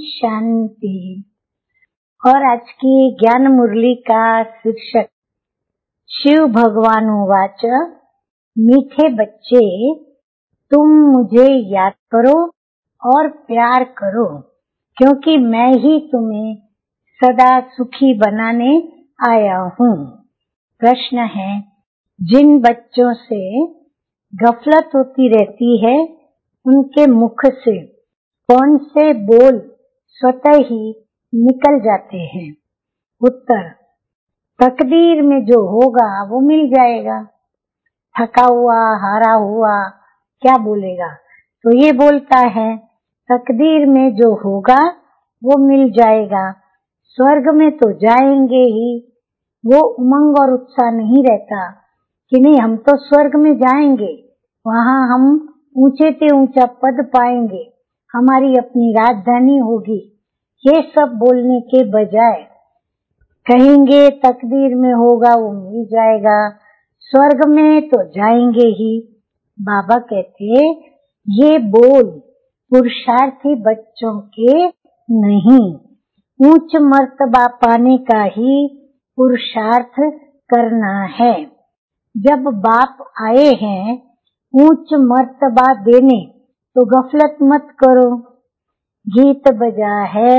शांति। और आज की ज्ञान मुरली का शीर्षक शिव भगवान उवाच, मीठे बच्चे तुम मुझे याद करो और प्यार करो, क्योंकि मैं ही तुम्हें सदा सुखी बनाने आया हूँ। प्रश्न है, जिन बच्चों से गफलत होती रहती है उनके मुख से कौन से बोल स्वतः ही निकल जाते हैं? उत्तर, तकदीर में जो होगा वो मिल जाएगा। थका हुआ हारा हुआ क्या बोलेगा? तो ये बोलता है, तकदीर में जो होगा वो मिल जाएगा। स्वर्ग में तो जाएंगे ही। वो उमंग और उत्साह नहीं रहता कि नहीं हम तो स्वर्ग में जाएंगे, वहाँ हम ऊंचे से ऊंचा पद पाएंगे, हमारी अपनी राजधानी होगी। ये सब बोलने के बजाय कहेंगे तकदीर में होगा वो मिल जाएगा, स्वर्ग में तो जाएंगे ही। बाबा कहते ये बोल पुरुषार्थी बच्चों के नहीं, उच्च मर्तबा पाने का ही पुरुषार्थ करना है। जब बाप आए हैं उच्च मर्तबा देने तो गफलत मत करो। गीत बजा है,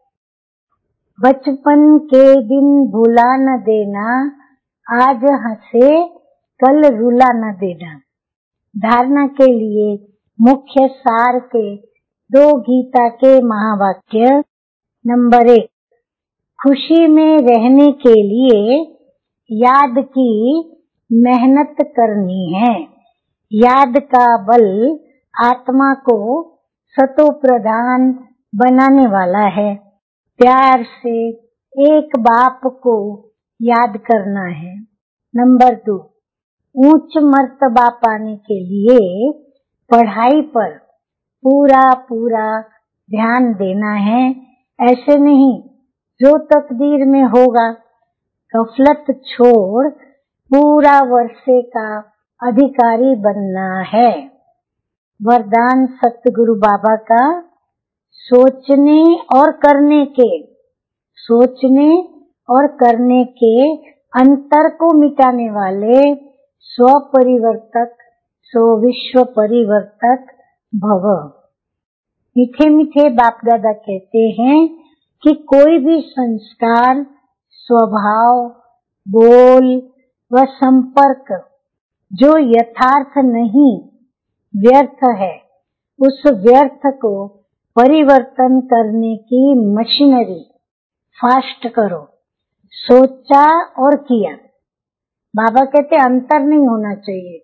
बचपन के दिन भुला न देना, आज हंसे कल रुला न देना। धारणा के लिए मुख्य सार के दो गीता के महावाक्य। नंबर 1, खुशी में रहने के लिए याद की मेहनत करनी है। याद का बल आत्मा को सतो प्रधान बनाने वाला है। प्यार से एक बाप को याद करना है। नंबर 2, उच्च मर्तबा पाने के लिए पढ़ाई पर पूरा ध्यान देना है। ऐसे नहीं जो तकदीर में होगा। गफलत छोड़ पूरा वर्षे का अधिकारी बनना है। वरदान सतगुरु बाबा का, सोचने और करने के अंतर को मिटाने वाले स्व परिवर्तक सो विश्व परिवर्तक भव। मीठे मीठे बाप दादा कहते हैं कि कोई भी संस्कार, स्वभाव, बोल व संपर्क जो यथार्थ नहीं व्यर्थ है, उस व्यर्थ को परिवर्तन करने की मशीनरी फास्ट करो। सोचा और किया। बाबा कहते अंतर नहीं होना चाहिए।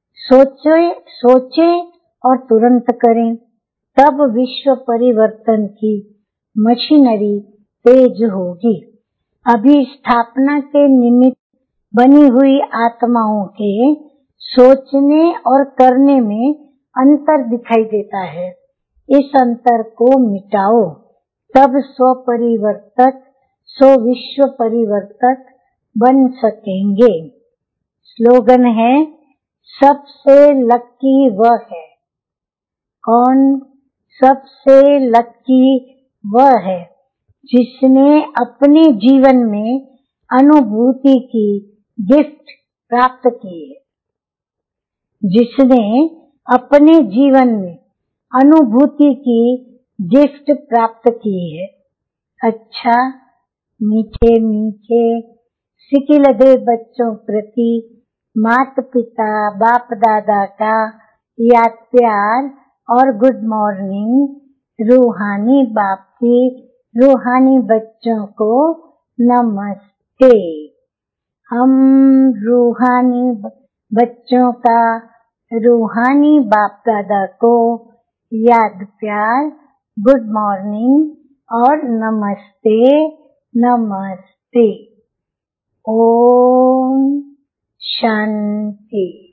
सोचे और तुरंत करें, तब विश्व परिवर्तन की मशीनरी तेज होगी। अभी स्थापना के निमित्त बनी हुई आत्माओं के सोचने और करने में अंतर दिखाई देता है। इस अंतर को मिटाओ, तब स्व परिवर्तक सो विश्व परिवर्तक बन सकेंगे। स्लोगन है, सबसे लकी वह है। कौन? सबसे लकी वह है जिसने अपने जीवन में अनुभूति की गिफ्ट प्राप्त की है। जिसने अपने जीवन में अनुभूति की गिफ्ट प्राप्त की है। अच्छा, मीठे मीठे सिकिलधे बच्चों प्रति माता पिता बाप दादा का याद प्यार और गुड मॉर्निंग। रूहानी बाप की रूहानी बच्चों को नमस्ते। हम रूहानी बच्चों का रूहानी बाप दादा को याद प्यार, गुड मॉर्निंग और नमस्ते। ओम शांति।